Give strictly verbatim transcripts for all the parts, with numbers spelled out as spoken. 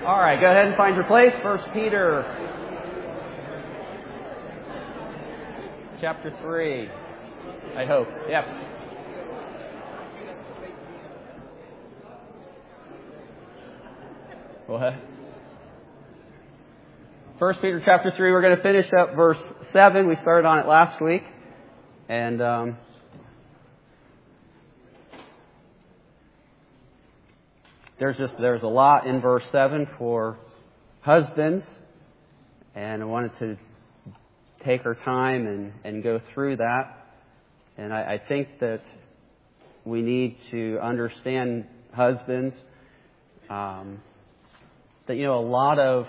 All right, go ahead and find your place. First Peter, chapter three. I hope. Yep. Go ahead. First Peter, chapter three. We're going to finish up verse seven. We started on it last week, and um, there's just there's a lot in verse seven for husbands, and I wanted to take our time and, and go through that. And I, I think that we need to understand, husbands, um, that you know a lot of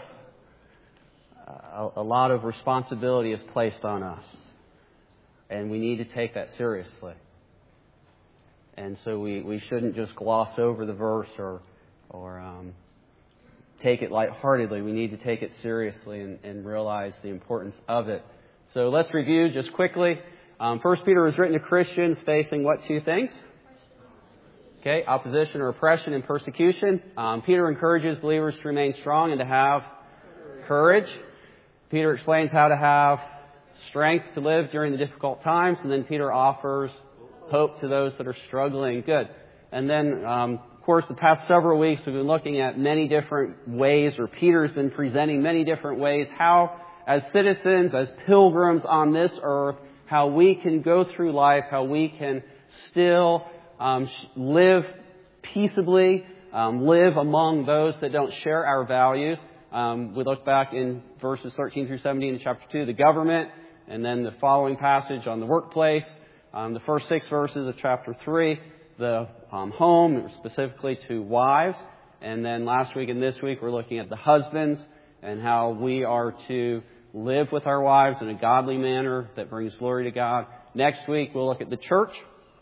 uh, a, a lot of responsibility is placed on us, and we need to take that seriously. And so we, we shouldn't just gloss over the verse or or um, take it lightheartedly. We need to take it seriously and, and realize the importance of it. So let's review just quickly. Um, First Peter was written to Christians facing what two things? Okay, opposition or oppression and persecution. Um, Peter encourages believers to remain strong and to have courage. Peter explains how to have strength to live during the difficult times. And then Peter offers hope to those that are struggling. Good. And then, um, of course, the past several weeks we've been looking at many different ways, or Peter's been presenting many different ways, how as citizens, as pilgrims on this earth, how we can go through life, how we can still um, live peaceably, um, live among those that don't share our values. Um, we look back in verses thirteen through seventeen in chapter two, the government, and then the following passage on the workplace, um, the first six verses of chapter three, the um, home, specifically to wives. And then last week and this week we're looking at the husbands and how we are to live with our wives in a godly manner that brings glory to God. Next week we'll look at the church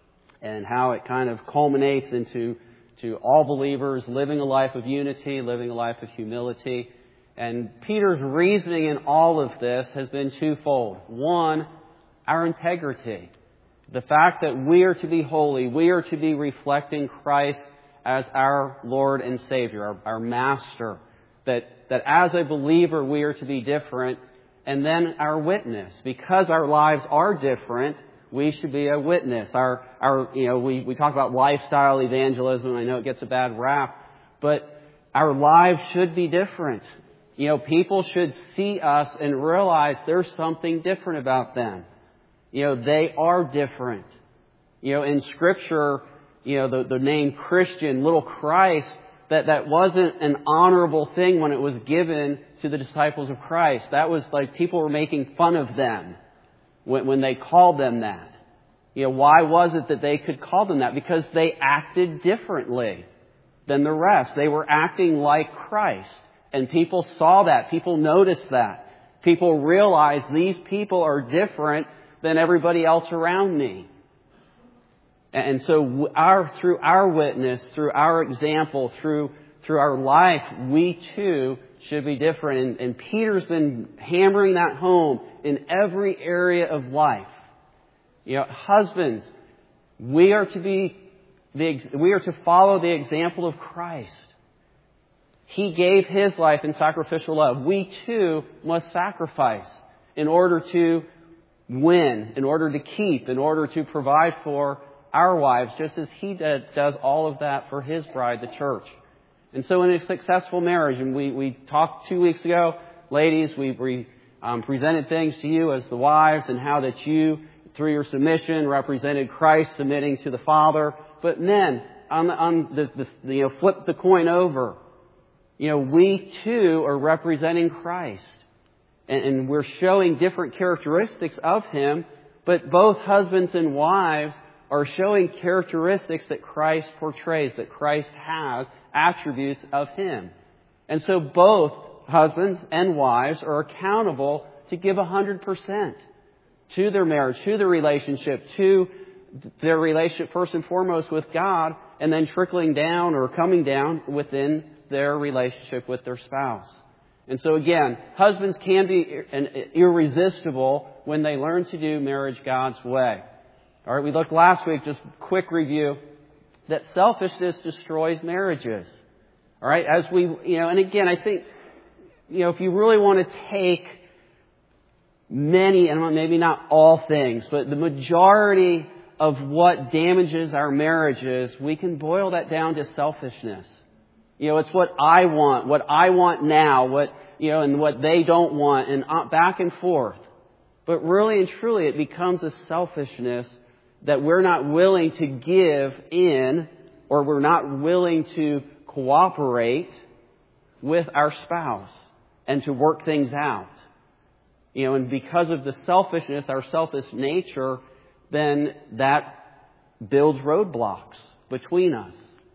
and how it kind of culminates into to all believers living a life of unity, living a life of humility. And Peter's reasoning in all of this has been twofold. One, our integrity. The fact that we are to be holy, we are to be reflecting Christ as our Lord and Savior, our, our Master. That, that as a believer we are to be different. And then our witness. Because our lives are different, we should be a witness. Our, our, you know, we, we talk about lifestyle evangelism. I know it gets a bad rap, but our lives should be different. You know, people should see us and realize there's something different about them. You know, they are different. You know, in Scripture, you know, the, the name Christian, little Christ, that, that wasn't an honorable thing when it was given to the disciples of Christ. That was like people were making fun of them when, when they called them that. You know, why was it that they could call them that? Because they acted differently than the rest. They were acting like Christ. And people saw that. People noticed that. People realized these people are different than everybody else around me. And so our, through our witness, through our example, through, through our life, we too should be different. And, and Peter's been hammering that home in every area of life. You know, husbands, we are to be the, we are to follow the example of Christ. He gave His life in sacrificial love. We too must sacrifice in order to win, in order to keep, in order to provide for our wives, just as He did, does all of that for His bride, the church. And so in a successful marriage, and we, we talked two weeks ago, ladies, we we um, presented things to you as the wives and how that you, through your submission, represented Christ submitting to the Father. But men, on the, on the, the you know, flip the coin over. You know, we too are representing Christ. And, and we're showing different characteristics of Him, but both husbands and wives are showing characteristics that Christ portrays, that Christ has, attributes of Him. And so both husbands and wives are accountable to give one hundred percent to their marriage, to their relationship, to their relationship first and foremost with God, and then trickling down or coming down within their relationship with their spouse. And so again, husbands can be irresistible when they learn to do marriage God's way. All right, we looked last week, just quick review, that selfishness destroys marriages. All right, as we, you know, and again, I think, you know, if you really want to take many, and maybe not all things, but the majority of what damages our marriages, we can boil that down to selfishness. You know, it's what I want, what I want now, what, you know, and what they don't want, and back and forth. But really and truly, it becomes a selfishness that we're not willing to give in, or we're not willing to cooperate with our spouse and to work things out. You know, and because of the selfishness, our selfish nature, then that builds roadblocks between us.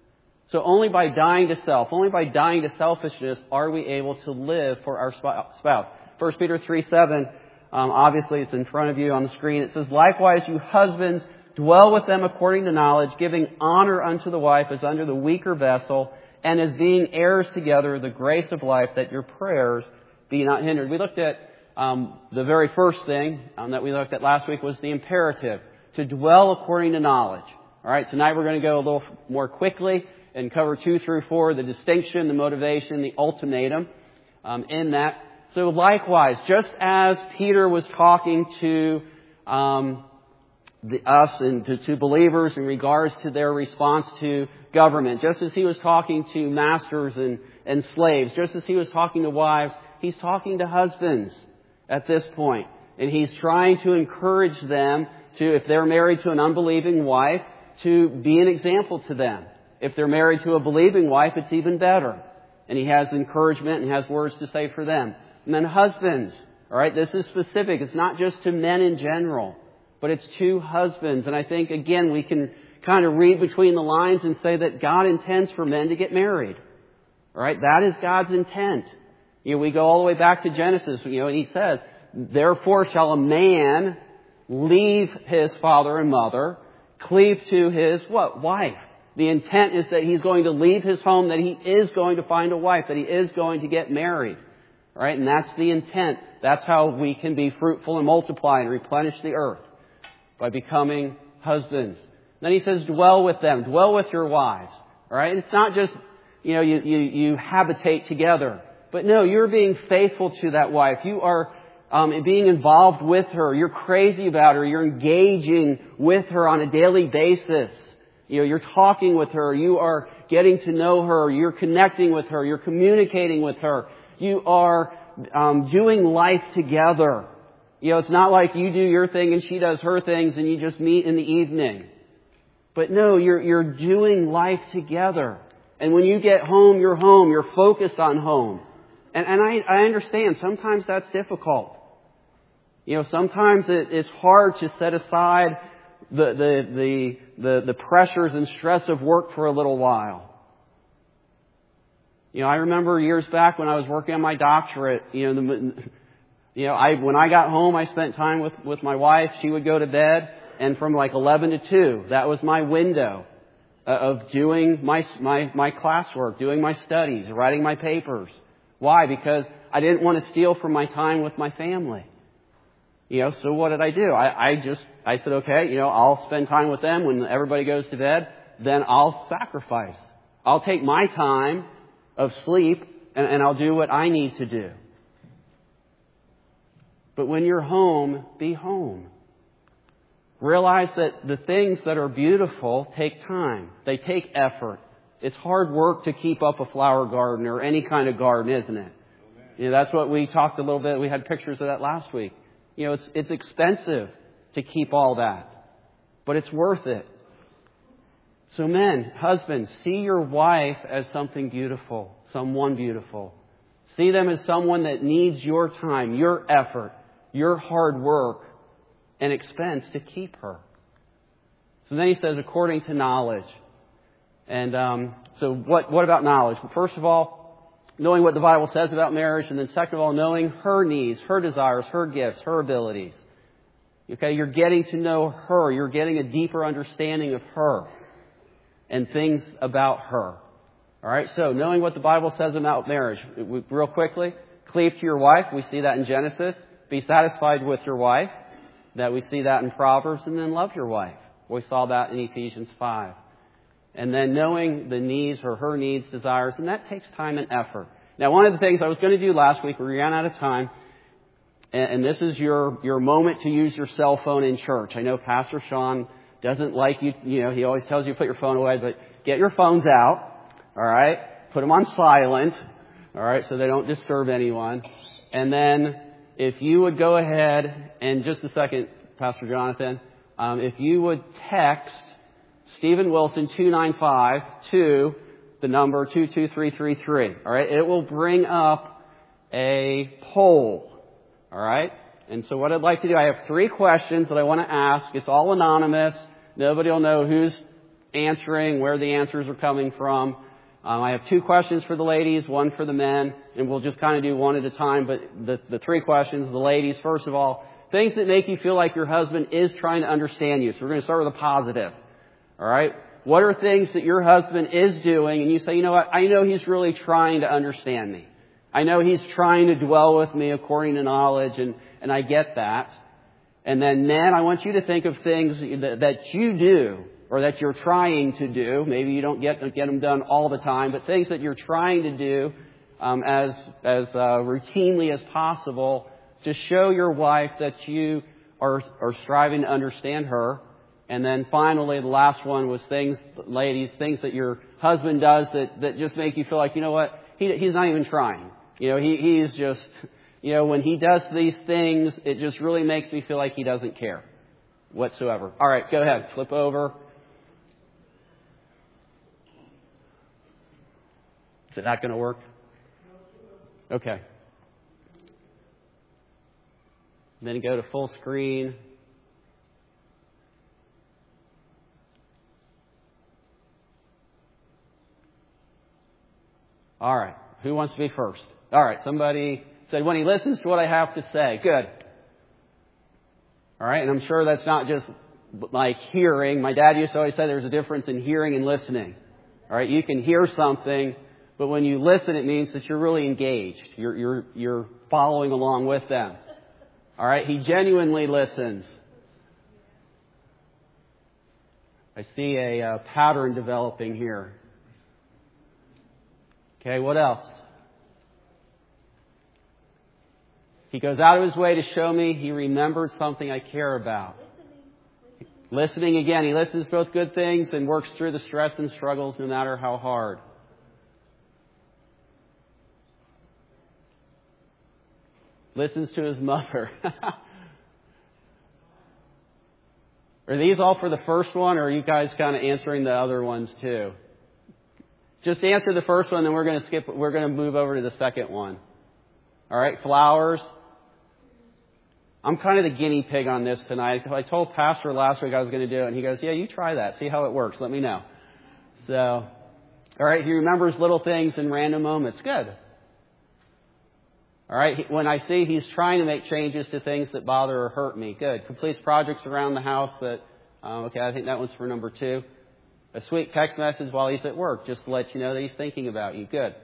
So only by dying to self, only by dying to selfishness are we able to live for our spouse. First Peter three seven, um, obviously it's in front of you on the screen. It says, "Likewise, you husbands, dwell with them according to knowledge, giving honor unto the wife as under the weaker vessel, and as being heirs together of the grace of life, that your prayers be not hindered." We looked at um, the very first thing um, that we looked at last week was the imperative, to dwell according to knowledge. All right, tonight we're going to go a little more quickly and cover two through four, the distinction, the motivation, the ultimatum um, in that. So likewise, just as Peter was talking to um, the, us and to, to believers in regards to their response to government, just as he was talking to masters and, and slaves, just as he was talking to wives, he's talking to husbands at this point. And he's trying to encourage them to, if they're married to an unbelieving wife, to be an example to them. If they're married to a believing wife, it's even better. And he has encouragement and has words to say for them. And then husbands, all right, this is specific. It's not just to men in general, but it's to husbands. And I think, again, we can kind of read between the lines and say that God intends for men to get married. All right, that is God's intent. You know, we go all the way back to Genesis, you know, and he says, "Therefore shall a man leave his father and mother, cleave to his," what? Wife. The intent is that he's going to leave his home, that he is going to find a wife, that he is going to get married. All right, and that's the intent. That's how we can be fruitful and multiply and replenish the earth, by becoming husbands. Then he says, dwell with them. Dwell with your wives. All right, it's not just, you know, you, you, you habitate together. But no, you're being faithful to that wife. You are um, being involved with her. You're crazy about her. You're engaging with her on a daily basis. You know, you're talking with her. You are getting to know her. You're connecting with her. You're communicating with her. You are um, doing life together. You know, it's not like you do your thing and she does her things and you just meet in the evening. But no, you're you're doing life together. And when you get home, you're home. You're focused on home. And, and I, I understand. Sometimes that's difficult. You know, sometimes it, it's hard to set aside the, the, the, the, the pressures and stress of work for a little while. You know, I remember years back when I was working on my doctorate, you know, the, you know, I, when I got home, I spent time with, with my wife. She would go to bed, and from like eleven to two, that was my window of doing my, my, my classwork, doing my studies, writing my papers. Why? Because I didn't want to steal from my time with my family. You know, so what did I do? I, I just, I said, okay, you know, I'll spend time with them when everybody goes to bed. Then I'll sacrifice. I'll take my time of sleep and, and I'll do what I need to do. But when you're home, be home. Realize that the things that are beautiful take time. They take effort. It's hard work to keep up a flower garden or any kind of garden, isn't it? You know, that's what we talked a little bit. We had pictures of that last week. You know, it's it's expensive to keep all that, but it's worth it. So men, husbands, see your wife as something beautiful, someone beautiful. See them as someone that needs your time, your effort, your hard work and expense to keep her. So then he says, according to knowledge. And um, so what, what about knowledge? Well, first of all, knowing what the Bible says about marriage, and then second of all, knowing her needs, her desires, her gifts, her abilities. Okay, you're getting to know her. You're getting a deeper understanding of her and things about her. All right, so knowing what the Bible says about marriage. Real quickly, cleave to your wife. We see that in Genesis. Be satisfied with your wife. That we see that in Proverbs. And then love your wife. We saw that in Ephesians five. and then knowing the needs or her needs, desires, and that takes time and effort. Now, one of the things I was going to do last week, we ran out of time, and, and this is your, your moment to use your cell phone in church. I know Pastor Sean doesn't like you, you know, he always tells you to put your phone away, but get your phones out, all right? Put them on silent, all right, so they don't disturb anyone. And then if you would go ahead, and just a second, Pastor Jonathan, um, if you would text Stephen Wilson two nine five to the number two two three three three. All right, it will bring up a poll. All right, and so what I'd like to do, I have three questions that I want to ask. It's all anonymous. Nobody will know who's answering, where the answers are coming from. Um, I have two questions for the ladies, one for the men, and we'll just kind of do one at a time. But the, the three questions, the ladies, first of all, things that make you feel like your husband is trying to understand you. So we're going to start with a positive. All right? What are things that your husband is doing and you say, you know what, I know he's really trying to understand me. I know he's trying to dwell with me according to knowledge, and, and I get that. And then men, I want you to think of things that, that you do or that you're trying to do. Maybe you don't get, get them done all the time, but things that you're trying to do um, as, as uh, routinely as possible to show your wife that you are, are striving to understand her. And then finally, the last one was things, ladies, things that your husband does that, that just make you feel like, you know what, he, he's not even trying. You know, he, he's just, you know, when he does these things, it just really makes me feel like he doesn't care whatsoever. All right, go ahead. Flip over. Is it not going to work? Okay. Then go to full screen. All right. Who wants to be first? All right. Somebody said, when he listens to what I have to say. Good. All right. And I'm sure that's not just like hearing. My dad used to always say there's a difference in hearing and listening. All right. You can hear something, but when you listen, it means that you're really engaged. You're, you're, you're following along with them. All right. He genuinely listens. I see a uh, pattern developing here. Okay, what else? He goes out of his way to show me he remembered something I care about. Listening. Listening again. He listens to both good things and works through the stress and struggles no matter how hard. Listens to his mother. Are these all for the first one, or are you guys kind of answering the other ones too? Just answer the first one, then we're going to skip. We're going to move over to the second one. All right, flowers. I'm kind of the guinea pig on this tonight. I told Pastor last week I was going to do it, and he goes, "Yeah, you try that. See how it works. Let me know." So, all right, he remembers little things in random moments. Good. All right, when I see he's trying to make changes to things that bother or hurt me. Good. Completes projects around the house that. Um, okay, I think that one's for number two. A sweet text message while he's at work, just to let you know that he's thinking about you. Good.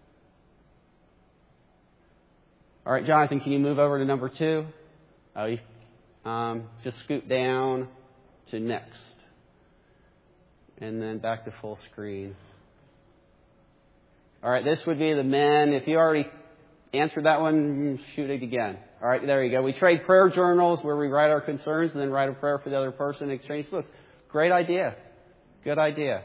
All right, Jonathan, can you move over to number two? Oh, you, um, just scoot down to next. And then back to full screen. All right, this would be the men. If you already answered that one, shoot it again. All right, there you go. We trade prayer journals where we write our concerns and then write a prayer for the other person and exchange books. Great idea. Good idea.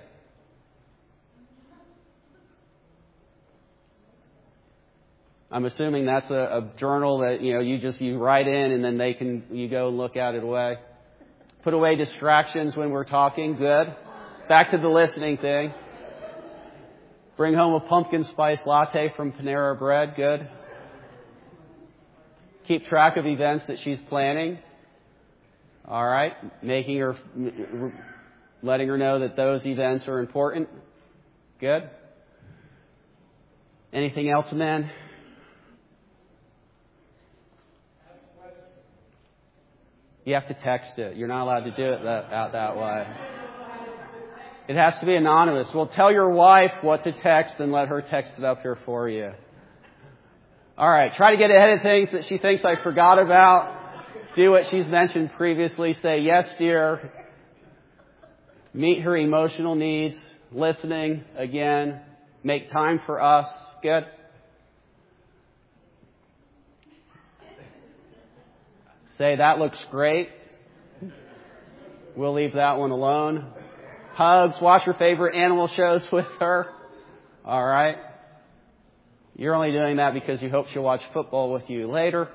I'm assuming that's a, a journal that, you know, you just, you write in and then they can, you go and look at it away. Put away distractions when we're talking. Good. Back to the listening thing. Bring home a pumpkin spice latte from Panera Bread. Good. Keep track of events that she's planning. All right. Making her, letting her know that those events are important. Good. Anything else, men? You have to text it. You're not allowed to do it that, out that way. It has to be anonymous. Well, tell your wife what to text and let her text it up here for you. All right. Try to get ahead of things that she thinks I forgot about. Do what she's mentioned previously. Say, yes, dear. Meet her emotional needs. listening again, make time for us. Good. Say, that looks great. We'll leave that one alone. Hugs. Watch your favorite animal shows with her. All right. You're only doing that because you hope she'll watch football with you later.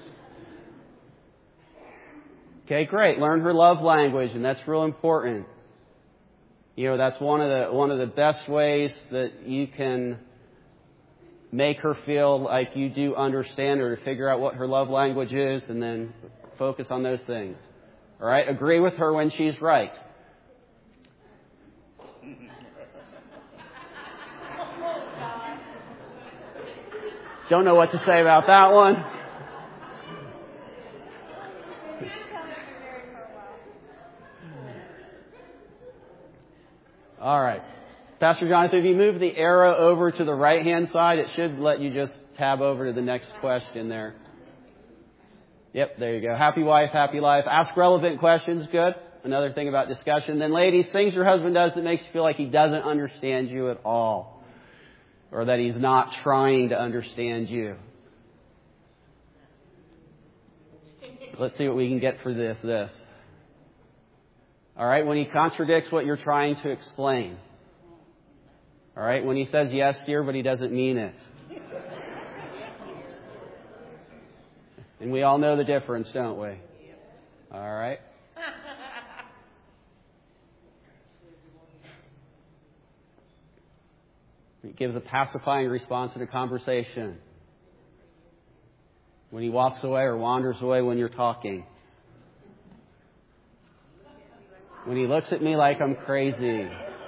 Okay, great. Learn her love language, and that's real important. You know, that's one of the one of the best ways that you can make her feel like you do understand her, to figure out what her love language is, and then focus on those things. All right? Agree with her when she's right. Don't know what to say about that one. All right. Pastor Jonathan, if you move the arrow over to the right-hand side, it should let you just tab over to the next question there. Yep, there you go. Happy wife, happy life. Ask relevant questions. Good. Another thing about discussion. Then ladies, things your husband does that makes you feel like he doesn't understand you at all, or that he's not trying to understand you. Let's see what we can get for this. This. All right, when he contradicts what you're trying to explain. All right, when he says yes, dear, but he doesn't mean it. And we all know the difference, don't we? All right. He gives a pacifying response to the conversation. When he walks away or wanders away when you're talking. When he looks at me like I'm crazy.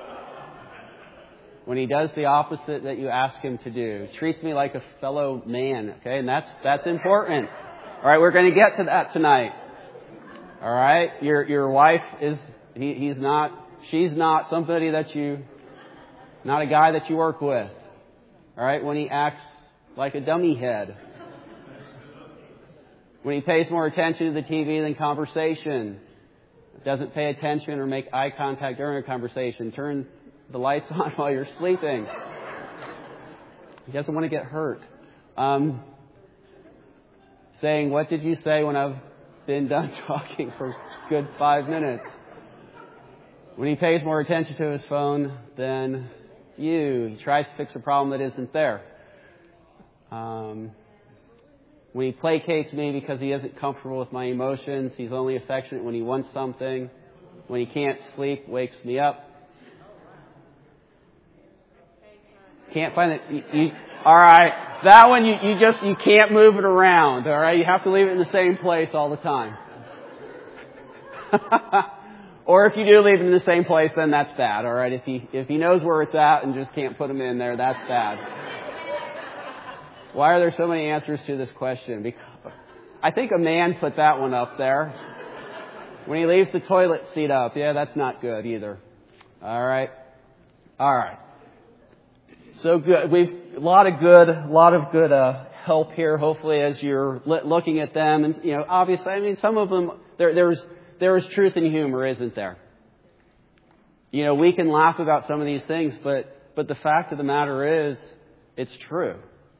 When he does the opposite that you ask him to do. Treats me like a fellow man. Okay, and that's that's important. All right, we're going to get to that tonight. All right, your your wife is he, he's not she's not somebody that you not a guy that you work with. All right, when he acts like a dummy head. When he pays more attention to the T V than conversation. Doesn't pay attention or make eye contact during a conversation. Turn the lights on while you're sleeping. He doesn't want to get hurt. Um, saying, what did you say when I've been done talking for a good five minutes? When he pays more attention to his phone than you. He tries to fix a problem that isn't there. Um, when he placates me because he isn't comfortable with my emotions. He's only affectionate when he wants something. When he can't sleep, wakes me up. Can't find it. You, you, all right. That one, you, you just, you can't move it around. All right. You have to leave it in the same place all the time. Or if you do leave it in the same place, then that's bad. All right. If he, if he knows where it's at and just can't put them in there, that's bad. Why are there so many answers to this question? Because I think a man put that one up there. When he leaves the toilet seat up. Yeah, that's not good either. All right. All right. So good. We've a lot of good, a lot of good uh, help here. Hopefully, as you're looking at them, and you know, obviously, I mean, some of them there, there's there is truth and humor, isn't there? You know, we can laugh about some of these things, but but the fact of the matter is, it's true.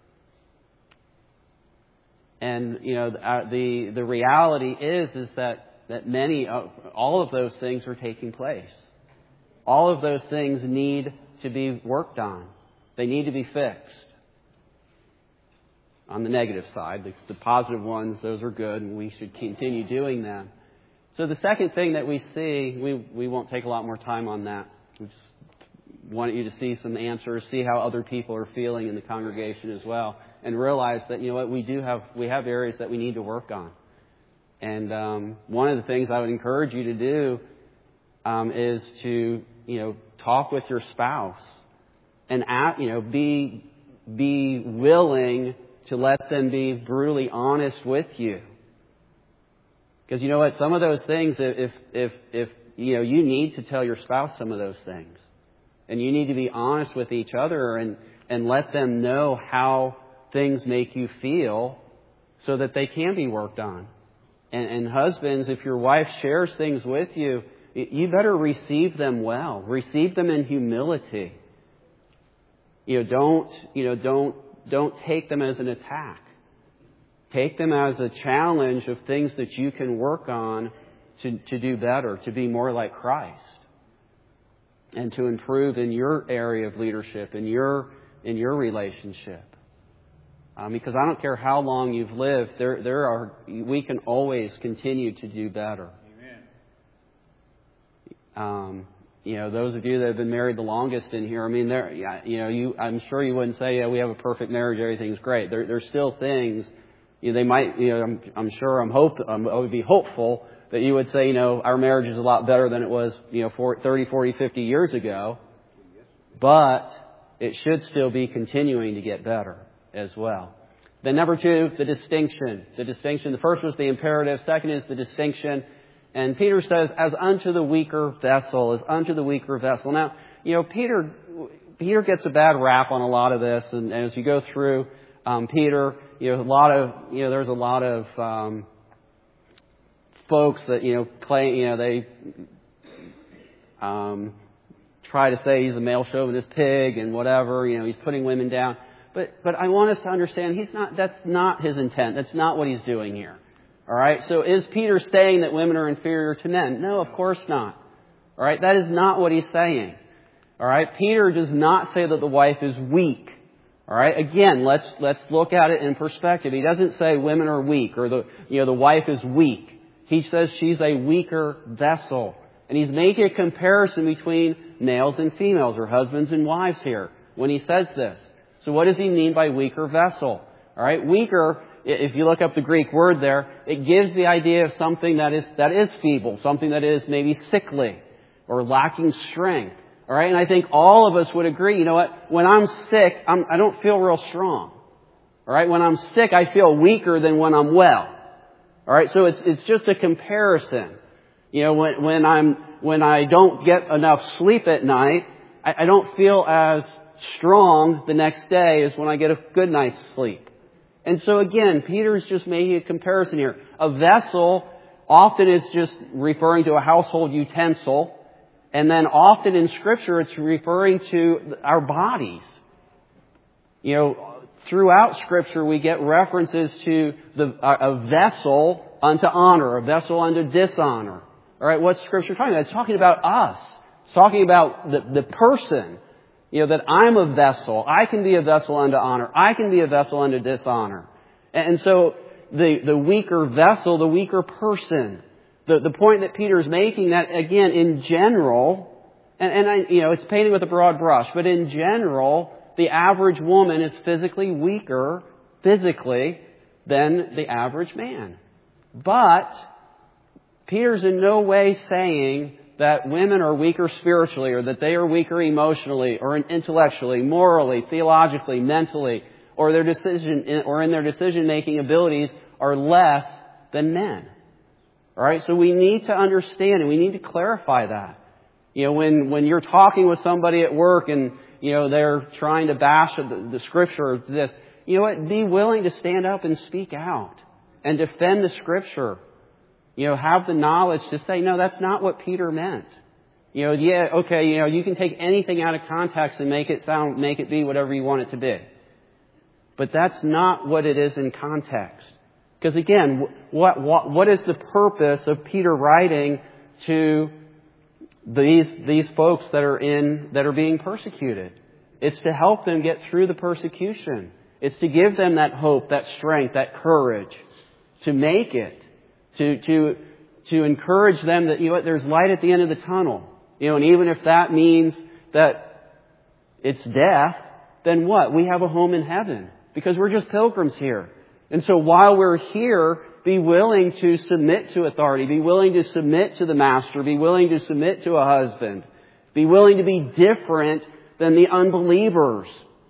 And you know, the the reality is is that that many, all of those things are taking place. All of those things need to be worked on. They need to be fixed. On the negative side, the, the positive ones, those are good, and we should continue doing them. So the second thing that we see, we we won't take a lot more time on that. We just want you to see some answers, see how other people are feeling in the congregation as well, and realize that, you know what, we do have we have areas that we need to work on. And um, one of the things I would encourage you to do um, is to, you know, talk with your spouse and, at, you know, be be willing to let them be brutally honest with you. Because you know what, some of those things, if if if you know, you need to tell your spouse some of those things, and you need to be honest with each other and and let them know how things make you feel, so that they can be worked on. And, and husbands, if your wife shares things with you you better receive them well. Receive them in humility. You know, don't, you know, don't, don't take them as an attack. Take them as a challenge of things that you can work on to, to do better, to be more like Christ, and to improve in your area of leadership, in your, in your relationship. Um, because I don't care how long you've lived, there, there are, we can always continue to do better. Um, you know, those of you that have been married the longest in here, I mean, there, yeah, you know, you, I'm sure you wouldn't say, yeah, we have a perfect marriage, everything's great. There, there's still things, you know, they might, you know, I'm, I'm sure, I'm hope, I'm, I would be hopeful that you would say, you know, our marriage is a lot better than it was, you know, for thirty, forty, fifty years ago. But it should still be continuing to get better as well. Then number two, the distinction. The distinction. The first was the imperative. Second is the distinction. And Peter says, as unto the weaker vessel, as unto the weaker vessel. Now, you know, Peter, Peter gets a bad rap on a lot of this. And, and as you go through, um, Peter, you know, a lot of, you know, there's a lot of, um, folks that, you know, claim, you know, they, um, try to say he's a male chauvinist pig and whatever, you know, he's putting women down. But, but I want us to understand he's not, that's not his intent. That's not what he's doing here. All right. So is Peter saying that women are inferior to men? No, of course not. All right. That is not what he's saying. All right. Peter does not say that the wife is weak. All right. Again, let's, let's look at it in perspective. He doesn't say women are weak or the, you know, the wife is weak. He says she's a weaker vessel. And he's making a comparison between males and females or husbands and wives here when he says this. So what does he mean by weaker vessel? All right. Weaker, if you look up the Greek word there, it gives the idea of something that is, that is feeble, something that is maybe sickly or lacking strength. All right. And I think all of us would agree, you know what? When I'm sick, I'm, I don't feel real strong. All right. When I'm sick, I feel weaker than when I'm well. All right. So it's, it's just a comparison. You know, when, when I'm, when I don't get enough sleep at night, I, I don't feel as strong the next day as when I get a good night's sleep. And so again, Peter's just making a comparison here. A vessel often is just referring to a household utensil. And then often in Scripture, it's referring to our bodies. You know, throughout Scripture, we get references to the, a vessel unto honor, a vessel unto dishonor. All right, what's Scripture talking about? It's talking about us. It's talking about the, the person. You know, that I'm a vessel. I can be a vessel unto honor. I can be a vessel unto dishonor. And so the, the weaker vessel, the weaker person, the, the point that Peter is making that, again, in general, and, and I, you know, it's painted with a broad brush, but in general, the average woman is physically weaker, physically, than the average man. But Peter's in no way saying that women are weaker spiritually or that they are weaker emotionally or intellectually, morally, theologically, mentally, or their decision or in their decision-making abilities are less than men. All right, so we need to understand and we need to clarify that. You know, when, when you're talking with somebody at work and, you know, they're trying to bash the, the Scripture or this, you know what, be willing to stand up and speak out and defend the Scripture. You know, have the knowledge to say, no, that's not what Peter meant. You know, yeah, okay, you know, you can take anything out of context and make it sound, make it be whatever you want it to be. But that's not what it is in context. Because again, what, what, what is the purpose of Peter writing to these, these folks that are in, that are being persecuted? It's to help them get through the persecution. It's to give them that hope, that strength, that courage to make it. To, to, to encourage them that, you know what, there's light at the end of the tunnel. You know, and even if that means that it's death, then what? We have a home in heaven because we're just pilgrims here. And so while we're here, be willing to submit to authority, be willing to submit to the master, be willing to submit to a husband, be willing to be different than the unbelievers.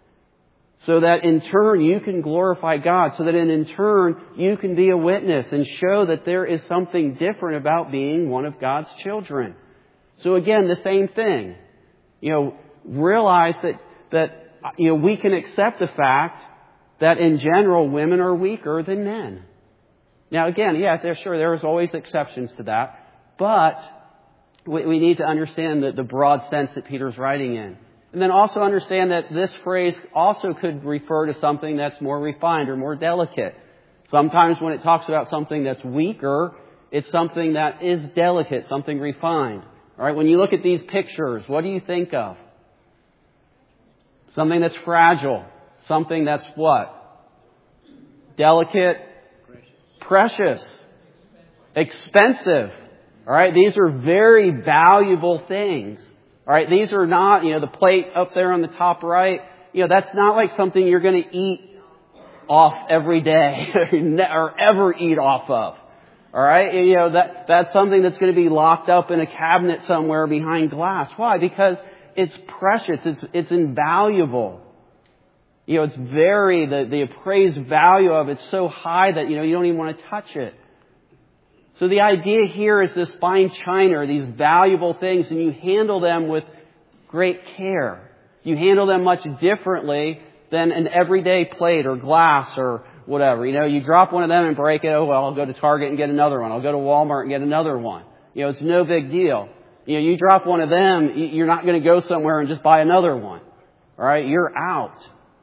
So that in turn you can glorify God. So that in turn you can be a witness and show that there is something different about being one of God's children. So again, the same thing. You know, realize that, that, you know, we can accept the fact that in general women are weaker than men. Now again, yeah, they're sure there's always exceptions to that. But we, we need to understand the, the broad sense that Peter's writing in. And then also understand that this phrase also could refer to something that's more refined or more delicate. Sometimes when it talks about something that's weaker, it's something that is delicate, something refined. All right, when you look at these pictures, what do you think of? Something that's fragile. Something that's what? Delicate. Precious. Expensive. All right, these are very valuable things. All right, these are not, you know, the plate up there on the top right. You know, that's not like something you're going to eat off every day or ever eat off of. All right, you know, that that's something that's going to be locked up in a cabinet somewhere behind glass. Why? Because it's precious. It's it's invaluable. You know, it's very the the appraised value of it's so high that you know you don't even want to touch it. So the idea here is this fine china, or these valuable things, and you handle them with great care. You handle them much differently than an everyday plate or glass or whatever. You know, you drop one of them and break it. Oh, well, I'll go to Target and get another one. I'll go to Walmart and get another one. You know, it's no big deal. You know, you drop one of them, you're not going to go somewhere and just buy another one. All right, you're out.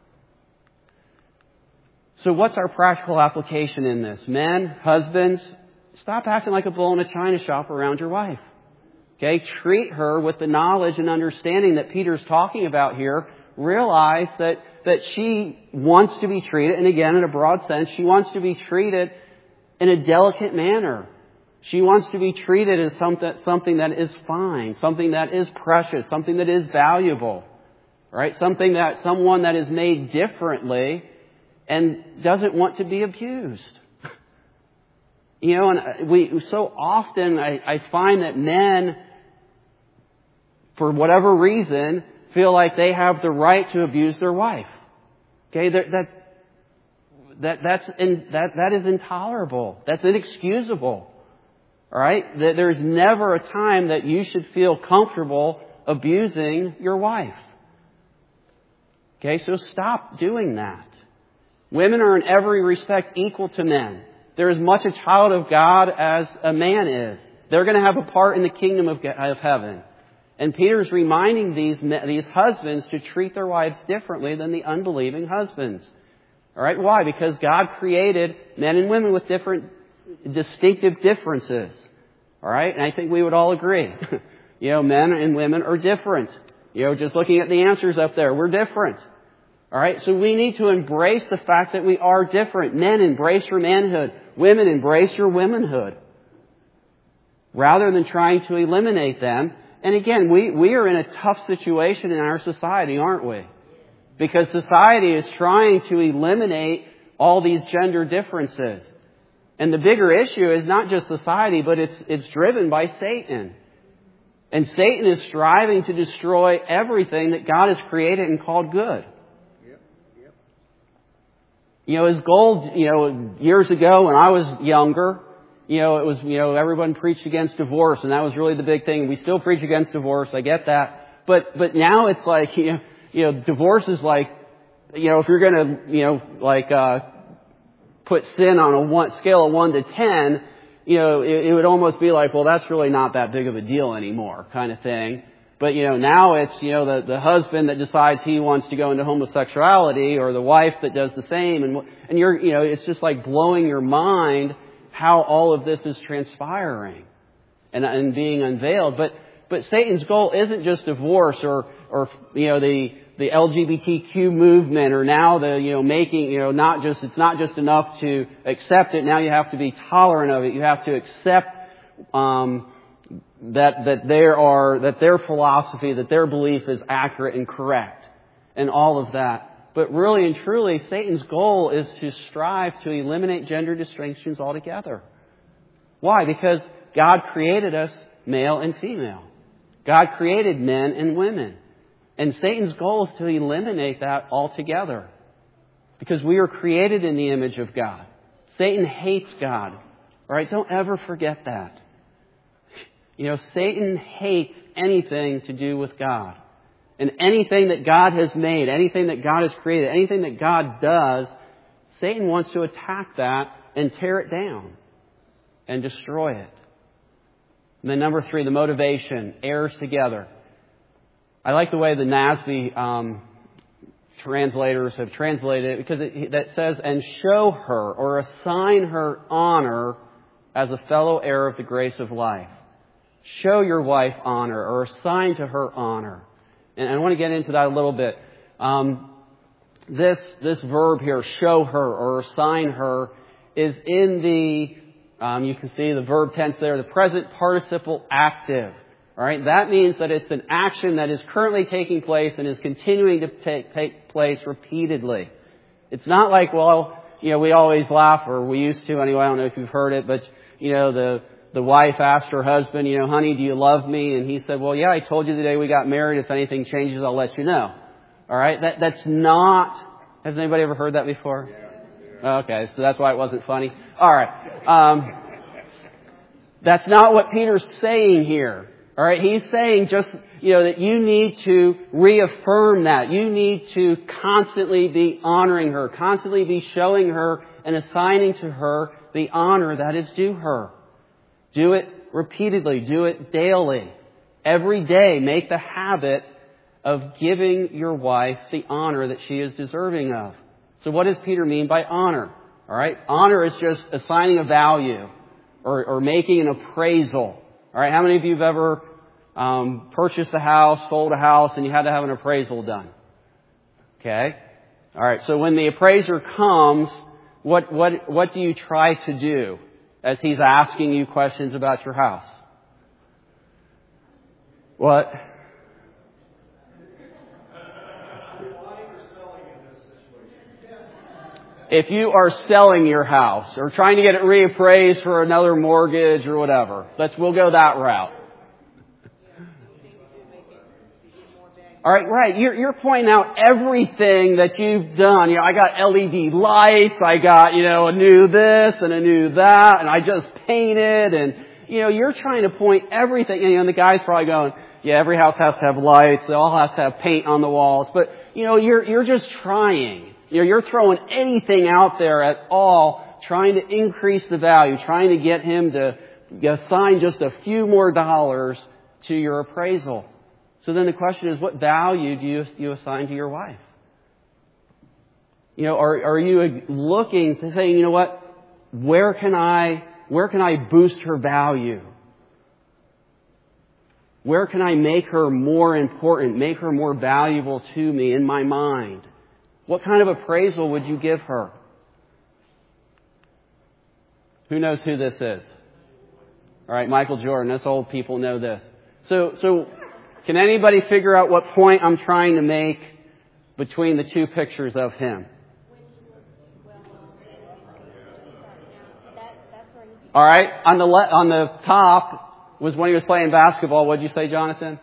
So what's our practical application in this? Men, husbands, stop acting like a bull in a china shop around your wife. Okay? Treat her with the knowledge and understanding that Peter's talking about here. Realize that, that she wants to be treated, and again, in a broad sense, she wants to be treated in a delicate manner. She wants to be treated as something, something that is fine, something that is precious, something that is valuable. Right? Something that, someone that is made differently and doesn't want to be abused. You know, and we so often I, I find that men, for whatever reason, feel like they have the right to abuse their wife. Okay, that that that that's in, that that is intolerable. That's inexcusable. All right, there's never a time that you should feel comfortable abusing your wife. Okay, so stop doing that. Women are in every respect equal to men. They're as much a child of God as a man is. They're going to have a part in the kingdom of, of heaven. And Peter's reminding these these husbands to treat their wives differently than the unbelieving husbands. All right, why? Because God created men and women with different, distinctive differences. All right, and I think we would all agree. You know, men and women are different. You know, just looking at the answers up there, we're different. All right, so we need to embrace the fact that we are different. Men, embrace your manhood. Women, embrace your womanhood. Rather than trying to eliminate them. And again, we, we are in a tough situation in our society, aren't we? Because society is trying to eliminate all these gender differences. And the bigger issue is not just society, but it's it's driven by Satan. And Satan is striving to destroy everything that God has created and called good. You know, his goal, you know, years ago when I was younger, you know, it was, you know, everyone preached against divorce, and that was really the big thing. We still preach against divorce. I get that. But, but now it's like, you know, you know, divorce is like, you know, if you're going to, you know, like, uh, put sin on a one, scale of one to ten, you know, it, it would almost be like, well, that's really not that big of a deal anymore, kind of thing. But, you know, now it's, you know, the, the husband that decides he wants to go into homosexuality, or the wife that does the same. And, and you're, you know, it's just like blowing your mind how all of this is transpiring and, and being unveiled. But, but Satan's goal isn't just divorce or, or, you know, the, the L G B T Q movement, or now the, you know, making, you know, not just, it's not just enough to accept it. Now you have to be tolerant of it. You have to accept, um, that that there are that their philosophy, that their belief is accurate and correct, and all of that. But really and truly, Satan's goal is to strive to eliminate gender distinctions altogether. Why? Because God created us male and female. God created men and women. And Satan's goal is to eliminate that altogether. Because we are created in the image of God. Satan hates God. All right? Don't ever forget that. You know, Satan hates anything to do with God. And anything that God has made, anything that God has created, anything that God does, Satan wants to attack that and tear it down and destroy it. And then number three, the motivation, heirs together. I like the way the N A S B um, translators have translated it because it that says, and show her or assign her honor as a fellow heir of the grace of life. Show your wife honor or assign to her honor. And I want to get into that a little bit. Um, this this verb here, show her or assign her, is in the, um, you can see the verb tense there, the present participle active. All right, that means that it's an action that is currently taking place and is continuing to take, take place repeatedly. It's not like, well, you know, we always laugh, or we used to anyway. I don't know if you've heard it, but you know, the the wife asked her husband, you know, honey, do you love me? And he said, well, yeah, I told you the day we got married. If anything changes, I'll let you know. All right, that that's not. Has anybody ever heard that before? Okay, so that's why it wasn't funny. All right, um, that's not what Peter's saying here. All right, he's saying just, you know, that you need to reaffirm that. You need to constantly be honoring her, constantly be showing her and assigning to her the honor that is due her. Do it repeatedly. Do it daily. Every day, make the habit of giving your wife the honor that she is deserving of. So what does Peter mean by honor? All right, honor is just assigning a value or, or making an appraisal. All right, how many of you have ever um, purchased a house, sold a house, and you had to have an appraisal done? Okay. All right. So when the appraiser comes, what what what do you try to do as he's asking you questions about your house? What? If you are selling your house or trying to get it reappraised for another mortgage or whatever, let's we'll go that route. All right, right. You're, you're pointing out everything that you've done. You know, I got L E D lights, I got, you know, a new this and a new that, and I just painted, and, you know, you're trying to point everything. And, you know, the guy's probably going, yeah, every house has to have lights, they all have to have paint on the walls, but, you know, you're, you're just trying. You know, you're throwing anything out there at all, trying to increase the value, trying to get him to assign just a few more dollars to your appraisal. So then the question is, what value do you, you assign to your wife? You know, are, are you looking to say, you know what, where can I, where can I boost her value? Where can I make her more important, make her more valuable to me in my mind? What kind of appraisal would you give her? Who knows who this is? All right, Michael Jordan. Us old people know this. So, so can anybody figure out what point I'm trying to make between the two pictures of him? All right, on the le- on the top was when he was playing basketball. What did you say, Jonathan?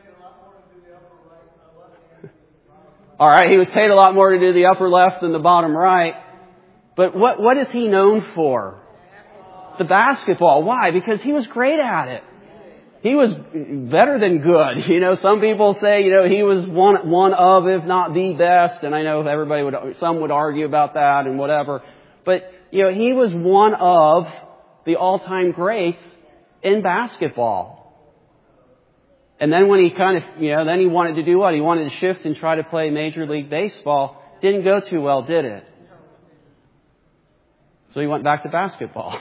All right, he was paid a lot more to do the upper left than the bottom right. But what what is he known for? The basketball. Why? Because he was great at it. He was better than good. You know, some people say, you know, he was one one of, if not the best. And I know everybody would, some would argue about that and whatever. But, you know, he was one of the all-time greats in basketball. And then when he kind of, you know, then he wanted to do what? He wanted to shift and try to play Major League Baseball. Didn't go too well, did it? So he went back to basketball.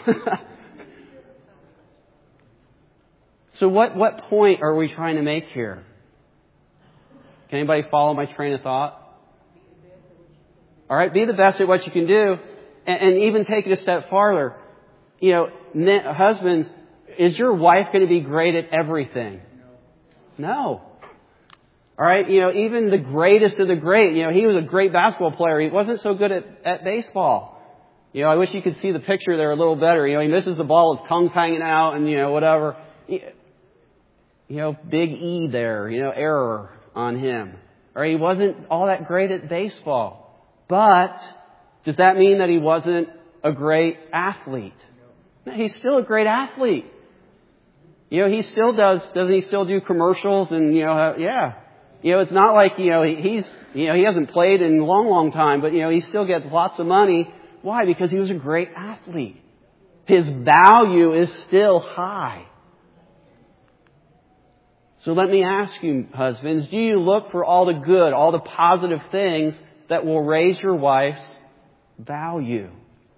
So what, what point are we trying to make here? Can anybody follow my train of thought? All right, be the best at what you can do. And, and even take it a step farther. You know, husbands, is your wife going to be great at everything? No. All right, you know, even the greatest of the great, you know, he was a great basketball player. He wasn't so good at, at baseball. You know, I wish you could see the picture there a little better. You know, he misses the ball, his tongue's hanging out and, you know, whatever. You know, big E there, you know, error on him. Or he wasn't all that great at baseball. But does that mean that he wasn't a great athlete? No, he's still a great athlete. You know, he still does, doesn't he still do commercials and, you know, uh, yeah. You know, it's not like, you know, he, he's, you know, he hasn't played in a long, long time, but, you know, he still gets lots of money. Why? Because he was a great athlete. His value is still high. So let me ask you, husbands, do you look for all the good, all the positive things that will raise your wife's value?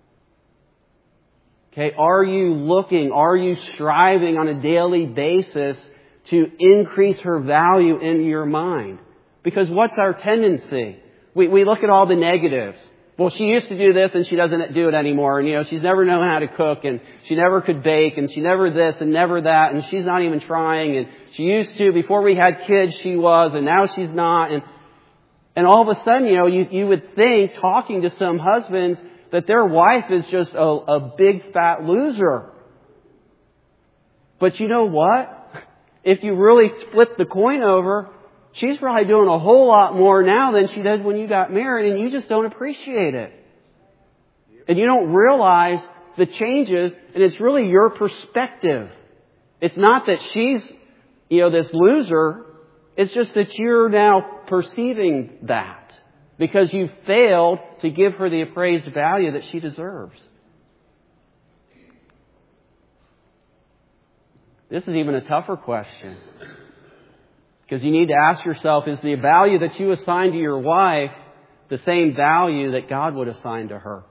Okay, are you looking, are you striving on a daily basis to increase her value in your mind? Because what's our tendency? We, we look at all the negatives. Well, she used to do this and she doesn't do it anymore. And, you know, she's never known how to cook and she never could bake and she never this and never that and she's not even trying and she used to, before we had kids, she was and now she's not. And, and all of a sudden, you know, you, you would think, talking to some husbands, that their wife is just a, a big fat loser. But you know what? If you really flip the coin over, she's probably doing a whole lot more now than she did when you got married, and you just don't appreciate it. And you don't realize the changes, and it's really your perspective. It's not that she's, you know, this loser. It's just that you're now perceiving that because you failed to give her the appraised value that she deserves. This is even a tougher question. Because you need to ask yourself, is the value that you assign to your wife the same value that God would assign to her?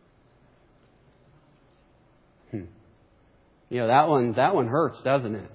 Hmm. You know, that one, that one hurts, doesn't it?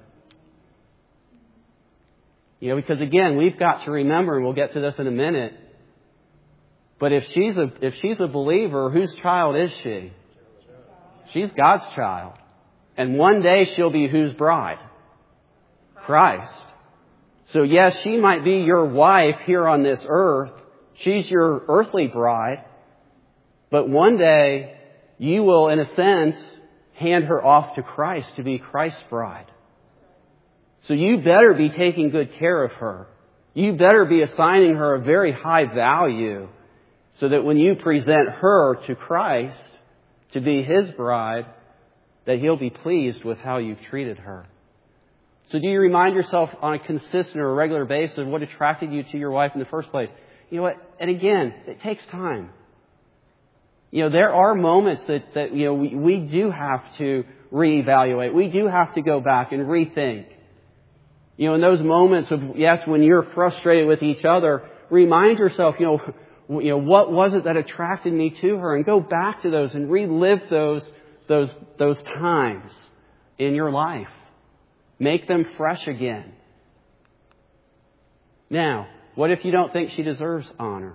You know, because again, we've got to remember, and we'll get to this in a minute, but if she's a, if she's a believer, whose child is she? She's God's child. And one day she'll be whose bride? Christ. So yes, she might be your wife here on this earth. She's your earthly bride. But one day you will, in a sense, hand her off to Christ to be Christ's bride. So you better be taking good care of her. You better be assigning her a very high value so that when you present her to Christ to be His bride, that He'll be pleased with how you've treated her. So do you remind yourself on a consistent or a regular basis of what attracted you to your wife in the first place? You know what? And again, it takes time. You know, there are moments that, that you know, we, we do have to reevaluate. We do have to go back and rethink. You know, in those moments of, yes, when you're frustrated with each other, remind yourself, you know, you know, what was it that attracted me to her? And go back to those and relive those, those, those times in your life. Make them fresh again. Now, what if you don't think she deserves honor?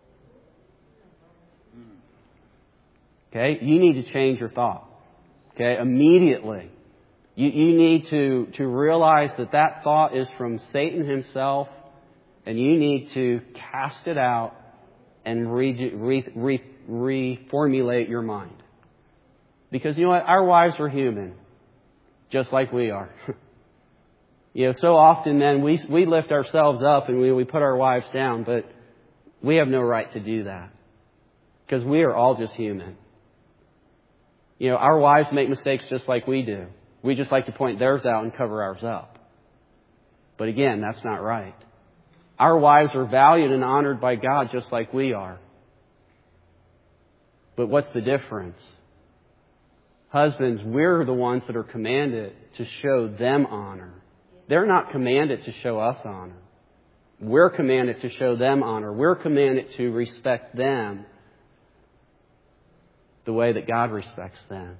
Okay, you need to change your thought. Okay, immediately. You, you need to, to realize that that thought is from Satan himself, and you need to cast it out and re, re, re, reformulate your mind. Because you know what? Our wives are human, just like we are. You know, so often, men, we we lift ourselves up and we, we put our wives down, but we have no right to do that. Because we are all just human. You know, our wives make mistakes just like we do. We just like to point theirs out and cover ours up. But again, that's not right. Our wives are valued and honored by God just like we are. But what's the difference? Husbands, we're the ones that are commanded to show them honor. They're not commanded to show us honor. We're commanded to show them honor. We're commanded to respect them the way that God respects them.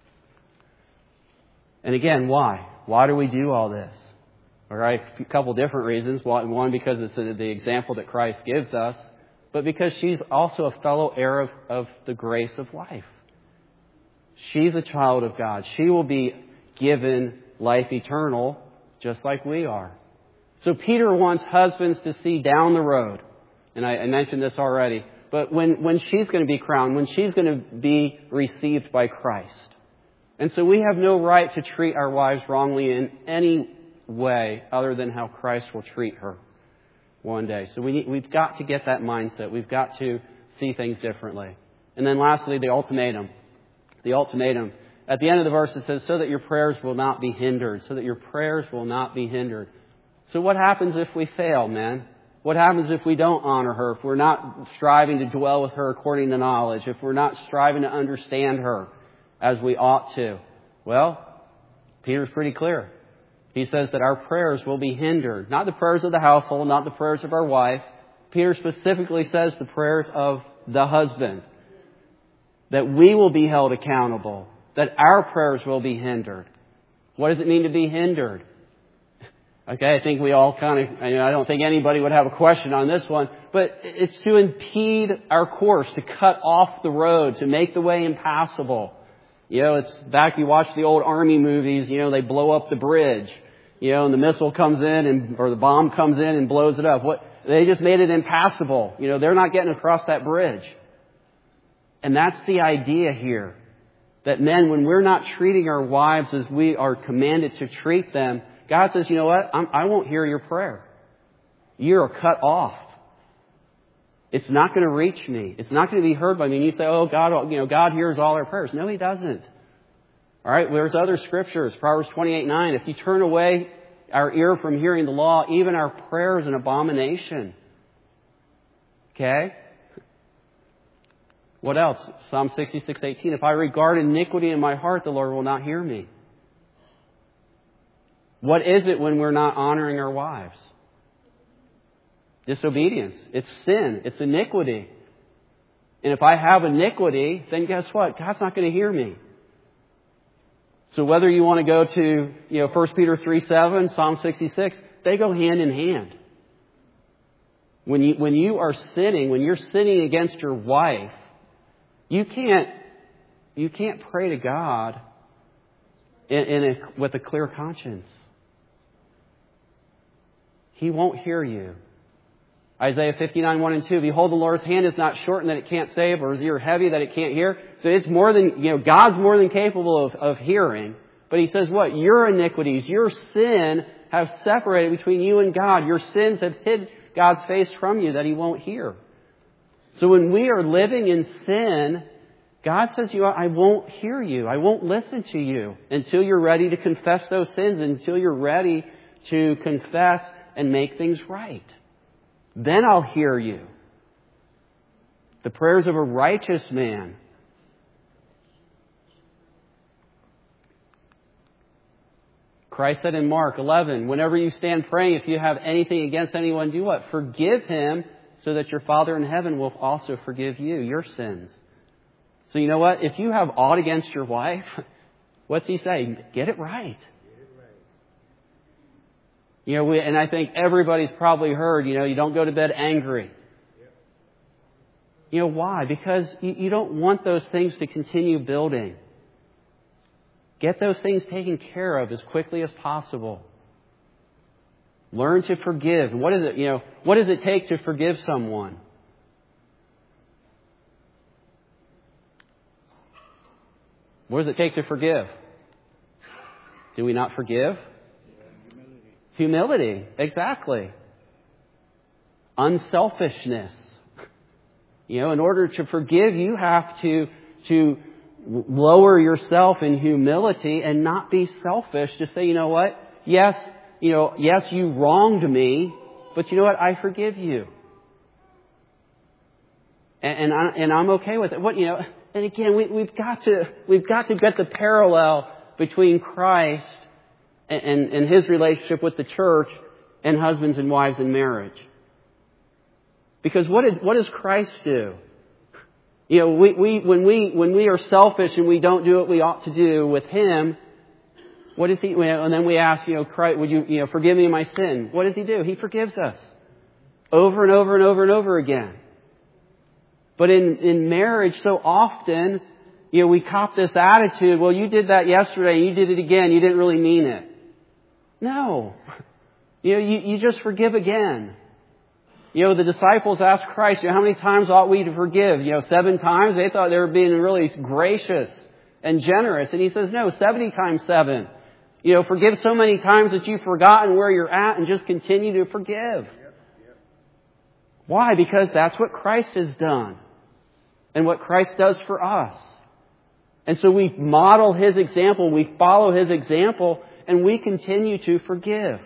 And again, why? Why do we do all this? All right, a couple different reasons. One, because it's the example that Christ gives us, but because she's also a fellow heir of, of the grace of life. She's a child of God. She will be given life eternal just like we are. So Peter wants husbands to see down the road. And I, I mentioned this already. But when, when she's going to be crowned, when she's going to be received by Christ. And so we have no right to treat our wives wrongly in any way other than how Christ will treat her one day. So we need, we've got to get that mindset. We've got to see things differently. And then lastly, the ultimatum. The ultimatum. At the end of the verse it says, so that your prayers will not be hindered. So that your prayers will not be hindered. So what happens if we fail, man? What happens if we don't honor her? If we're not striving to dwell with her according to knowledge? If we're not striving to understand her as we ought to? Well, Peter's pretty clear. He says that our prayers will be hindered. Not the prayers of the household, not the prayers of our wife. Peter specifically says the prayers of the husband. That we will be held accountable. That our prayers will be hindered. What does it mean to be hindered? Okay, I think we all kind of, I don't think anybody would have a question on this one, but it's to impede our course, to cut off the road, to make the way impassable. You know, it's back, you watch the old army movies, you know, they blow up the bridge, you know, and the missile comes in and, or the bomb comes in and blows it up. What, they just made it impassable. You know, they're not getting across that bridge. And that's the idea here. That men, when we're not treating our wives as we are commanded to treat them, God says, you know what? I'm, I won't hear your prayer. You're cut off. It's not going to reach me. It's not going to be heard by me. And you say, oh, God, you know, God hears all our prayers. No, He doesn't. All right. There's other scriptures. Proverbs twenty-eight nine. If you turn away our ear from hearing the law, even our prayer is an abomination. Okay? What else? Psalm sixty-six eighteen. If I regard iniquity in my heart, the Lord will not hear me. What is it when we're not honoring our wives? Disobedience. It's sin. It's iniquity. And if I have iniquity, then guess what? God's not going to hear me. So whether you want to go to, you know, First Peter three seven, Psalm sixty-six, they go hand in hand. When you, when you are sinning, when you're sinning against your wife, you can't, you can't pray to God in, in a, with a clear conscience. He won't hear you. Isaiah fifty-nine, one and two. Behold, the Lord's hand is not shortened that it can't save, or his ear heavy that it can't hear. So it's more than, you know, God's more than capable of, of hearing. But He says what? Your iniquities, your sin have separated between you and God. Your sins have hid God's face from you that He won't hear. So when we are living in sin, God says, you know, I won't hear you. I won't listen to you until you're ready to confess those sins, until you're ready to confess and make things right. Then I'll hear you. The prayers of a righteous man. Christ said in Mark eleven, whenever you stand praying, if you have anything against anyone, do what? Forgive him, so that your Father in heaven will also forgive you your sins. So you know what? If you have aught against your wife, what's He say? Get it right. You know, we, and I think everybody's probably heard, you know, you don't go to bed angry. You know, why? Because you, you don't want those things to continue building. Get those things taken care of as quickly as possible. Learn to forgive. What is it, you know, what does it take to forgive someone? What does it take to forgive? Do we not forgive? Humility, exactly. Unselfishness. You know, in order to forgive, you have to, to lower yourself in humility and not be selfish. Just say, you know what? Yes, you know, yes, you wronged me, but you know what? I forgive you. And, and, I, and I'm okay with it. What, you know, and again, we, we've got to, we've got to get the parallel between Christ and, and His relationship with the church and husbands and wives in marriage. Because what did, what does Christ do? You know, we, we, when we, when we are selfish and we don't do what we ought to do with Him, what does He, and then we ask, you know, Christ, would you, you know, forgive me my sin? What does He do? He forgives us. Over and over and over and over again. But in, in marriage, so often, you know, we cop this attitude, well, you did that yesterday, you did it again, you didn't really mean it. No. You know, you, you just forgive again. You know, the disciples asked Christ, you know, how many times ought we to forgive? You know, seven times? They thought they were being really gracious and generous. And He says, no, seventy times seven. You know, forgive so many times that you've forgotten where you're at and just continue to forgive. Why? Because that's what Christ has done. And what Christ does for us. And so we model His example, we follow His example, and we continue to forgive.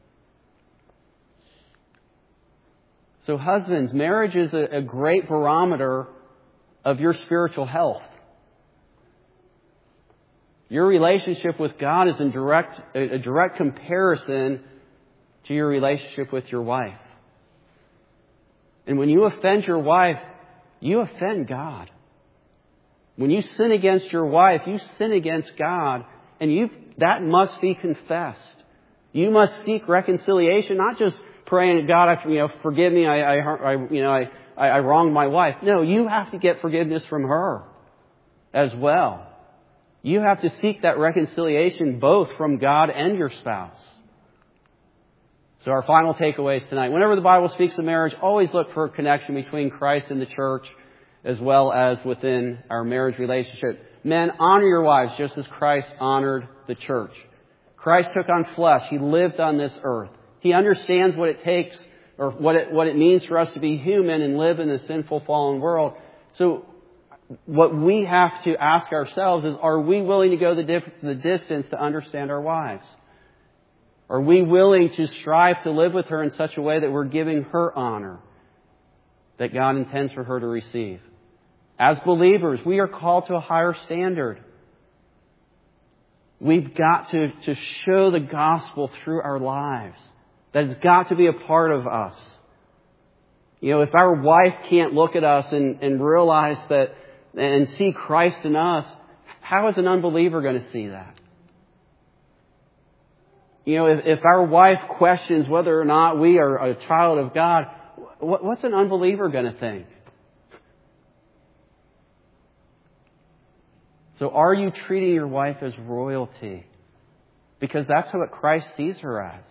So husbands, marriage is a, a great barometer of your spiritual health. Your relationship with God is in direct, a direct comparison to your relationship with your wife. And when you offend your wife, you offend God. When you sin against your wife, you sin against God, and you that must be confessed. You must seek reconciliation, not just praying, God, you know, forgive me, I, I, I you know, I, I wronged my wife. No, you have to get forgiveness from her as well. You have to seek that reconciliation both from God and your spouse. So our final takeaways tonight. Whenever the Bible speaks of marriage, always look for a connection between Christ and the church as well as within our marriage relationship. Men, honor your wives just as Christ honored the church. Christ took on flesh. He lived on this earth. He understands what it takes or what it, what it means for us to be human and live in a sinful, fallen world. So what we have to ask ourselves is, are we willing to go the, diff- the distance to understand our wives? Are we willing to strive to live with her in such a way that we're giving her honor that God intends for her to receive? As believers, we are called to a higher standard. We've got to, to show the gospel through our lives. That has got to be a part of us. You know, if our wife can't look at us and, and realize that and see Christ in us, how is an unbeliever going to see that? You know, if, if our wife questions whether or not we are a child of God, what, what's an unbeliever going to think? So are you treating your wife as royalty? Because that's what Christ sees her as.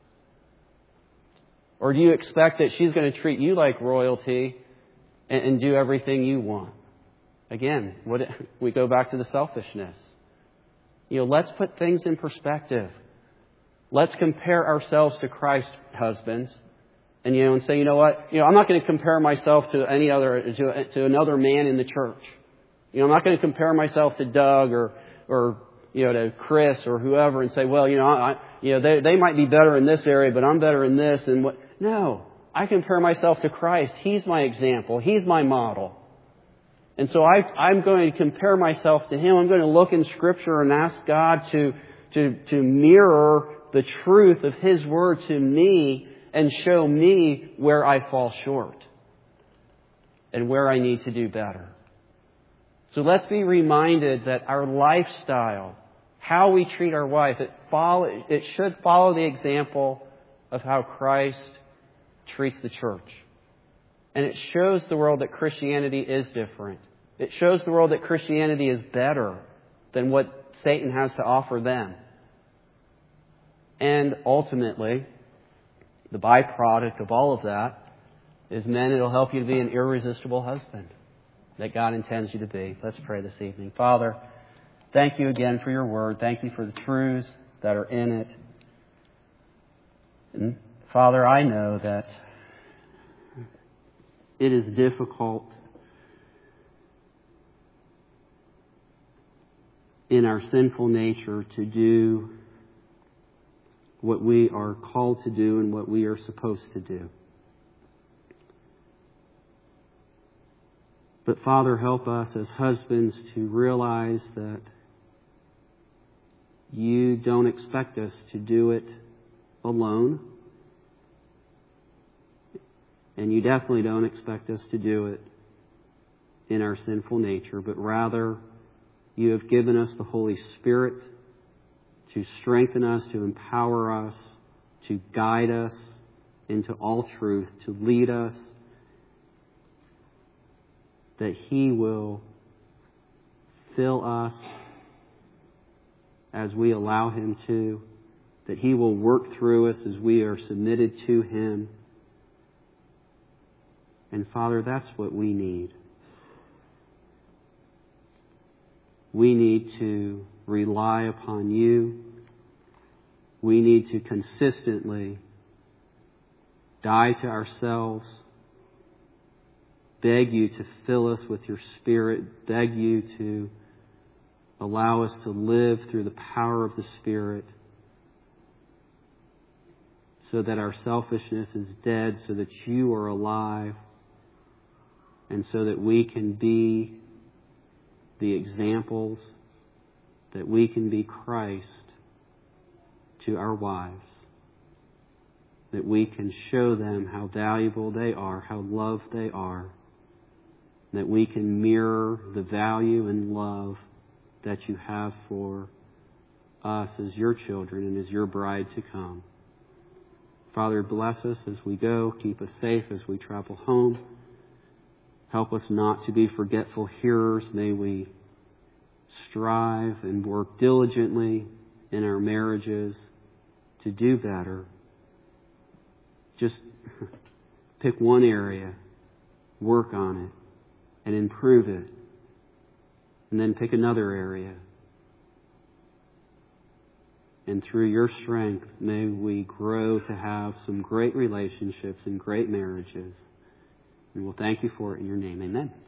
Or do you expect that she's going to treat you like royalty and, and do everything you want? Again, what it, we go back to the selfishness. You know, let's put things in perspective. Let's compare ourselves to Christ's husbands, and you know, and say, you know what? You know, I'm not going to compare myself to any other to, to another man in the church. You know, I'm not going to compare myself to Doug or or you know to Chris or whoever and say, well, you know, I, you know, they they might be better in this area, but I'm better in this. And what? No, I compare myself to Christ. He's my example. He's my model. And so I, I'm going to compare myself to Him. I'm going to look in Scripture and ask God to to to mirror the truth of His Word to me and show me where I fall short and where I need to do better. So let's be reminded that our lifestyle, how we treat our wife, it follow, it should follow the example of how Christ treats the church. And it shows the world that Christianity is different. It shows the world that Christianity is better than what Satan has to offer them. And ultimately, the byproduct of all of that is, men, it'll help you to be an irresistible husband that God intends you to be. Let's pray this evening. Father, thank you again for your word. Thank you for the truths that are in it. And Father, I know that it is difficult in our sinful nature to do what we are called to do and what we are supposed to do. But Father, help us as husbands to realize that you don't expect us to do it alone. And you definitely don't expect us to do it in our sinful nature, but rather you have given us the Holy Spirit to strengthen us, to empower us, to guide us into all truth, to lead us, that He will fill us as we allow Him to, that He will work through us as we are submitted to Him. And Father, that's what we need. We need to rely upon you. We need to consistently die to ourselves, beg you to fill us with your Spirit, beg you to allow us to live through the power of the Spirit so that our selfishness is dead, so that you are alive, and so that we can be the examples that we can be Christ to our wives, that we can show them how valuable they are, how loved they are, that we can mirror the value and love that you have for us as your children and as your bride to come. Father, bless us as we go. Keep us safe as we travel home. Help us not to be forgetful hearers. May we strive and work diligently in our marriages to do better. Just pick one area, work on it, and improve it. And then pick another area. And through your strength, may we grow to have some great relationships and great marriages. And we'll thank you for it in your name. Amen.